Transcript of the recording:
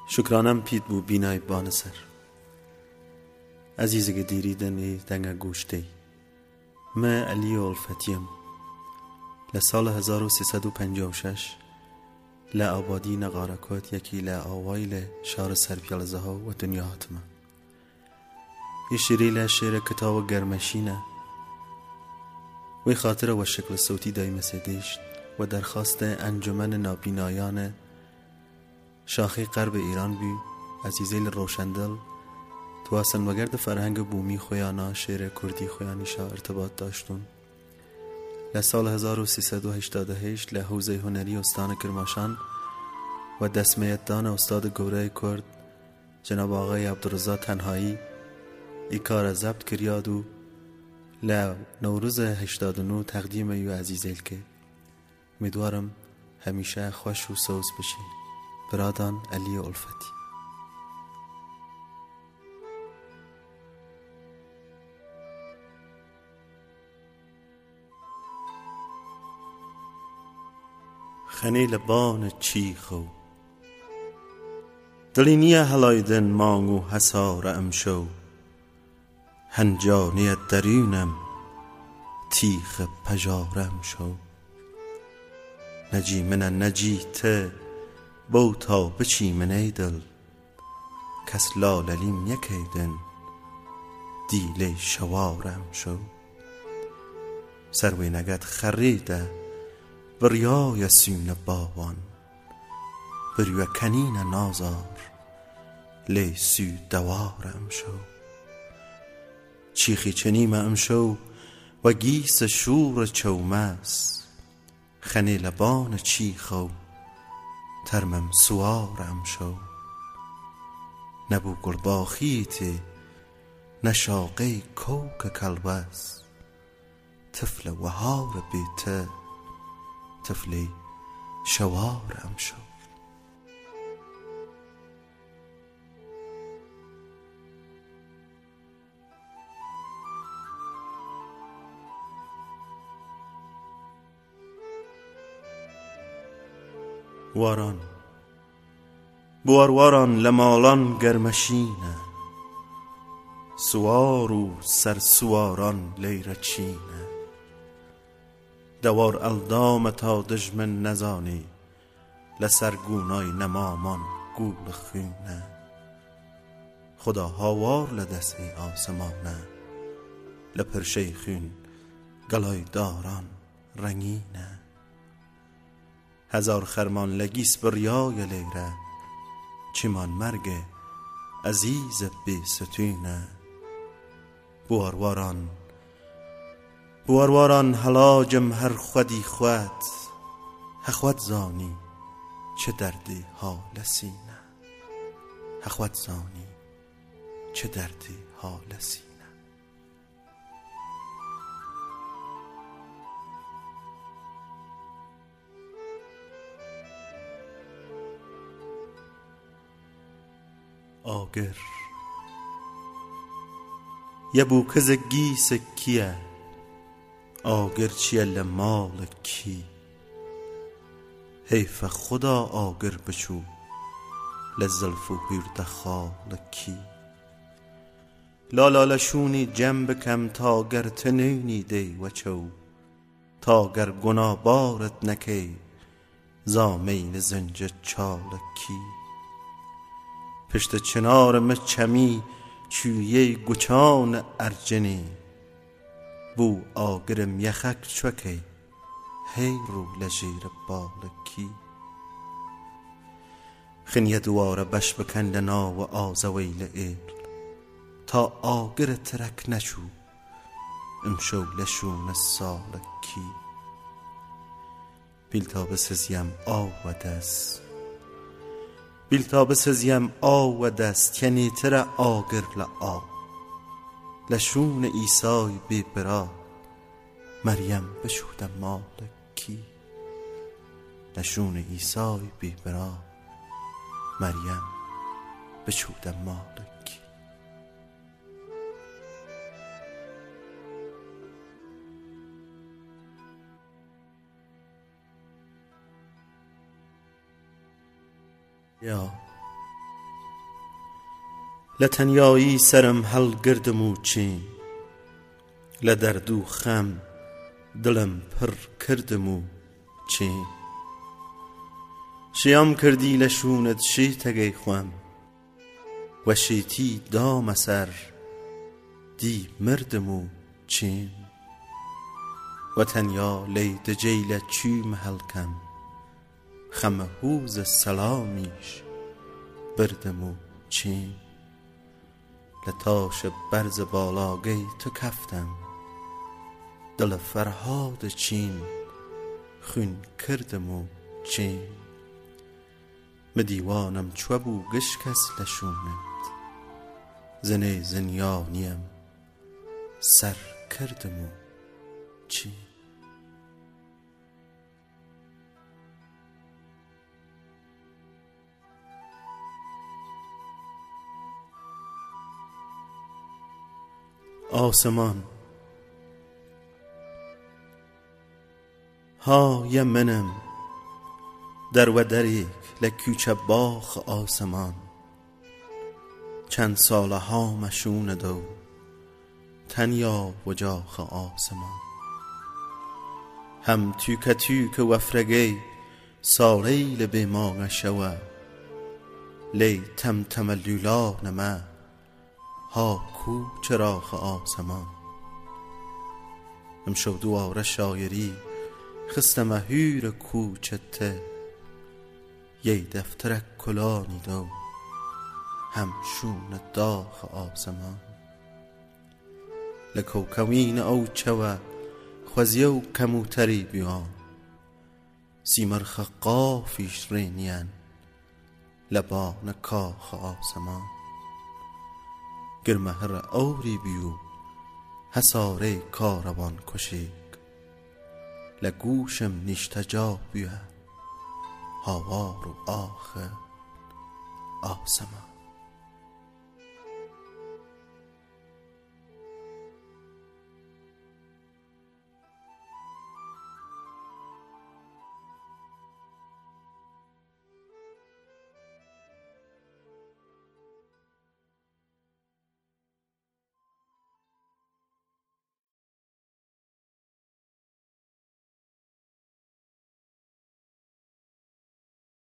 شکرانم پید بو بینای بان سر عزیزگه دیریدنی دنگه گوشتی من علی الفتیم لسال 1356 لآبادی نقارکوت یکی لآوایل شار سرپیالزه ها و دنیا هاتمه یه شیری لشیر کتاب گرمشینه وی خاطره و شکل صوتی دایم سدیشت و درخواست انجمن نابینایان شاخی غرب ایران بی عزیزیل روشندل تواسن وگرد فرهنگ بومی خویانا شعر کردی خویانیشا ارتباط داشتون. لسال 1388 لحوزه هنری استان کرماشان و دسمیتدان استاد گوره کرد جناب آقای عبدالرضا تنهایی ای کار ضبط کریاد و نوروز 89 تقدیم یو عزیزیل که امیدوارم همیشه خوش و سوز بشین. برادان علی الفتی. خنیل بان چیخو دلینیه هلایدن مانگو حسار امشو هنجانی درونم تیخ پجارم شو نجی من نجی ته بوتا بچی من ایدل کس لاللیم یکیدن دیل شوارم شو سروی نگد خریده بریای سین باوان بریو کنین نازار لیسو دوارم شو چیخی چنیم امشو و گیس شور چومس خنی لبان چیخو ترمم سوارم شو نبو گلباخیتی نشاقی کوک کلبس طفل وهار بیته طفلی شوارم شو واران بوار لمالان گرمشینه سوار و سر سواران لیرچینه دوار الدام تا دژمن نزانی لسرگونای نمامان گول خونه خدا هاوار لدستی آسمانه لپرشی خون گلای داران رنگینه هزار خرمان لگیس بریای لیره چیمان مرگ عزیز بی ستونه بورواران هلاجم هر خودی خود هخوت زانی چه دردی حالسینه هخوت زانی چه دردی حالسینه آگر یه بو کز گیس کیه آگر چیه لمال کی حیف خدا آگر بچو لزلفو هیرده خال کی لالالشونی جنب کم تا گر تنینی دی و چو تا گر گنا بارت نکی زامین زنج چال کی پشت چنار مچمی چویه گچان ارجنی بو آگرم یخک چوکی هی رو لجیر بالکی خنیه دواره بش بکن لنا و آزویل ایل تا آگر ترک نچو امشو لشون سالکی بیلتا بسزیم آو و دست بیلتا بسزیم آو و دست کنی تر آگر لآ لشون ایسای بی برا مریم بشودم مالکی لشون ایسای بی برا مریم بشودم مالکی یا لتنیایی سرم هل گردم و چین، لدرد و خم دلم پر کردم و چین. شیام کردی لشوند شیتگی خوام، و شیتی دام سر دی مردم و چین. و تنیا لید جیل چی محلکم، خم هوز سلامیش بردم و چین. لتاش برز بالاگی تو کفتم، دل فرهاد چین خون کردم و چین. مدیوانم چوبو گشکس لشوند، زنه زنیانیم سر کردم و چین. آسمان ها ی منم در و دریک لکوچه باخ آسمان. چند ساله ها مشون دو تنیا و جاخ آسمان. هم توک وفرگی سالیل به ما شوه، لی تم لولا نما ها کو چراغ آسمان. امشو دواره شایری خستم هور کوچته، یی دفترک کلانی دو همشون داخ آسمان. لکوکوین او چوه خوزیو کموتری بیان، سیمرخ قافیش رینین لبان کاخ آسمان. گرمهر اوری بیو حساره کاروان کشیک، لگوشم نیشتجا بیو هاوار و آخر آسمان.